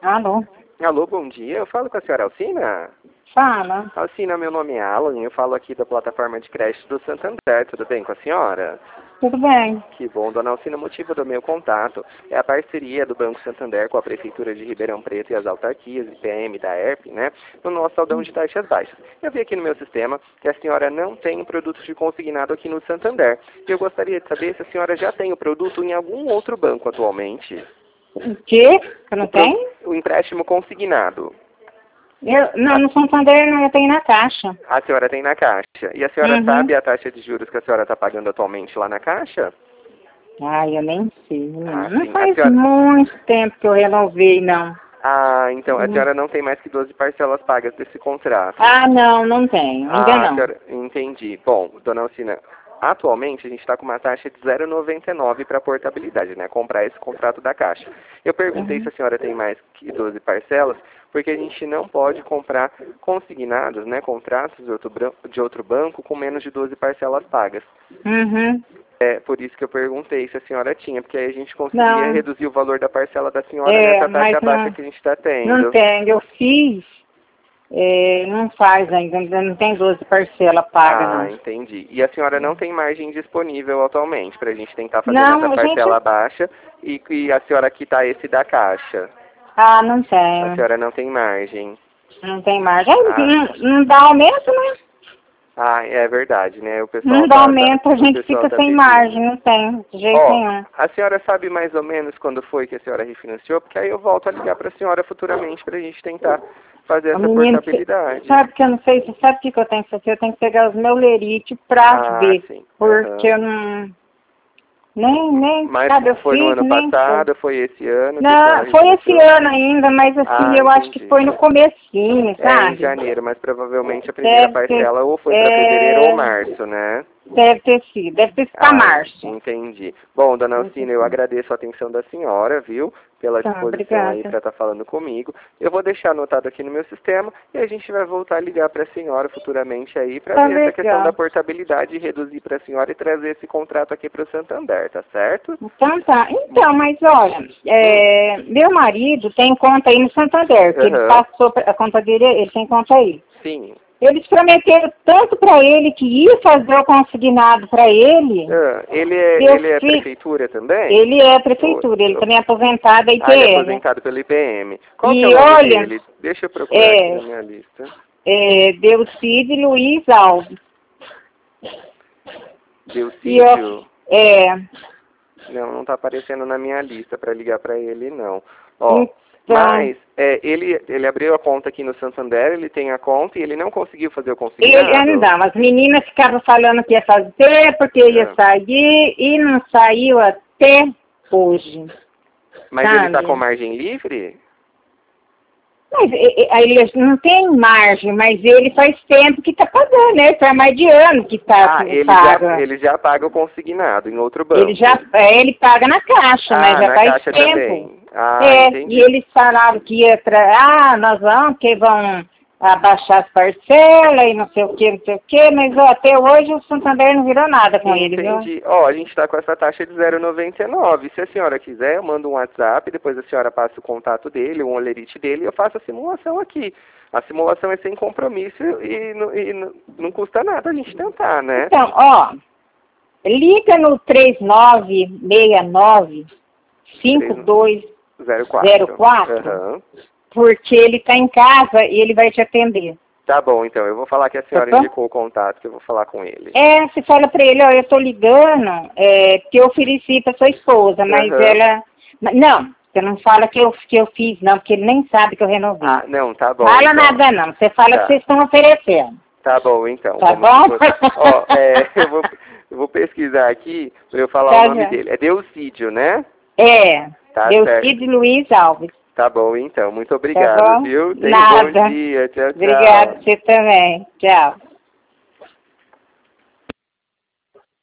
Alô? Alô, bom dia. Eu falo com a senhora Alcina? Fala. Alcina, meu nome é Alan. Eu falo aqui da plataforma de crédito do Santander. Tudo bem com a senhora? Tudo bem? Que bom, dona Alcina. O motivo do meu contato é a parceria do Banco Santander com a Prefeitura de Ribeirão Preto e as autarquias, IPM da ERP, né? No nosso saldão de taxas baixas. Eu vi aqui no meu sistema que a senhora não tem um produto de consignado aqui no Santander. E eu gostaria de saber se a senhora já tem o produto em algum outro banco atualmente. O quê? Que eu não tenho? O empréstimo consignado. Não, no Santander não, eu tenho na Caixa. A senhora tem na Caixa. E a senhora sabe a taxa de juros que a senhora está pagando atualmente lá na Caixa? Ai, eu nem sei. Ah, Não sim. faz senhora... muito tempo que eu renovei, não. Ah, então a senhora não tem mais que 12 parcelas pagas desse contrato. Ah, não tenho. Ainda não. Senhora... Entendi. Bom, dona Alcina, atualmente a gente está com uma taxa de 0,99 para portabilidade, né? Comprar esse contrato da Caixa. Eu perguntei se a senhora tem mais que 12 parcelas, porque a gente não pode comprar consignados, né? Contratos de outro banco com menos de 12 parcelas pagas. É por isso que eu perguntei se a senhora tinha, porque aí a gente conseguia reduzir o valor da parcela da senhora nessa taxa baixa que a gente está tendo. Não tenho. Eu fiz, não faz ainda não tem 12 parcelas pagas, não. Entendi. E a senhora não tem margem disponível atualmente para a gente tentar fazer essa parcela baixa e a senhora quitar esse da Caixa? Ah, não tenho. A senhora não tem margem. Não tem margem. Não dá aumento, né? É verdade, né? O pessoal não dá aumento, a gente fica sem margem, não tem, de jeito nenhum. A senhora sabe mais ou menos quando foi que a senhora refinanciou? Porque aí eu volto a ligar para a senhora futuramente para a gente tentar fazer essa portabilidade. Sabe que eu não sei, você sabe o que eu tenho que fazer? Eu tenho que pegar os meus lerites pra ver, sim. porque eu não... Nem, mas sabe, eu foi fiz, no ano passado, foi esse ano? Não, foi esse ano ainda, mas assim, eu acho que foi no comecinho, sabe? Em janeiro, mas provavelmente a primeira parcela ou foi para fevereiro ou março, né? Deve ter sido para março. Entendi. Bom, dona Alcina, eu agradeço a atenção da senhora, viu? Pela disposição aí para estar falando comigo. Eu vou deixar anotado aqui no meu sistema e a gente vai voltar a ligar para a senhora futuramente aí para ver essa questão da portabilidade e reduzir para a senhora e trazer esse contrato aqui para o Santander, tá certo? Então tá. Então, mas olha, meu marido tem conta aí no Santander, que ele passou a conta dele, ele tem conta aí. Sim. Eles prometeram tanto para ele que ia fazer o consignado para ele. Ele é prefeitura também? Ele é prefeitura, ele também é aposentado da IPM. Ele é aposentado pela IPM. Qual que é o nome dele? Deixa eu procurar aqui na minha lista. Delcídio Luiz Alves. Delcídio? Não está aparecendo na minha lista para ligar para ele, não. Mas ele abriu a conta aqui no Santander, ele tem a conta e ele não conseguiu fazer o consignado. Não, as meninas ficavam falando que ia fazer, porque ia sair, e não saiu até hoje. Mas ele está com margem livre? Mas ele não tem margem, mas ele faz tempo que está pagando, né? Faz mais de ano que está pago. Ele já paga o consignado em outro banco. Ele paga na Caixa, mas já faz tempo. Também. Entendi. E eles falaram que ia nós vamos, que vão abaixar as parcelas e não sei o que, mas até hoje o Santander não virou nada com ele, viu? Entendi. A gente está com essa taxa de 0,99. Se a senhora quiser, eu mando um WhatsApp, depois a senhora passa o contato dele, o olerite dele, e eu faço a simulação aqui. A simulação é sem compromisso e não custa nada a gente tentar, né? Então, liga no 3969-5204, porque ele está em casa e ele vai te atender. Tá bom, então. Eu vou falar que a senhora indicou o contato, que eu vou falar com ele. Você fala para ele, eu estou ligando, que eu ofereci para sua esposa, mas ela... Não, você não fala que eu fiz, não, porque ele nem sabe que eu renovei. Não, tá bom. Fala nada, não. Você fala que vocês estão oferecendo. Tá bom, então. Tá bom? Eu vou pesquisar aqui para eu falar o nome dele. É Delcídio, né? Delcídio Luiz Alves. Tá bom, então. Muito obrigado, viu? Nada. Bom dia. Tchau, tchau. Obrigado, você também. Tchau.